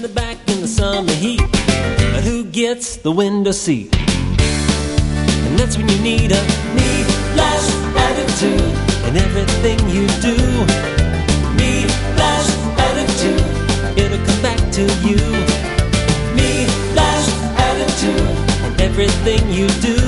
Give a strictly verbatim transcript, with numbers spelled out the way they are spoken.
the back in the summer heat, but who gets the window seat? And that's when you need a need flash attitude in everything you do. Need flash attitude, it'll come back to you. Need flash attitude in everything you do.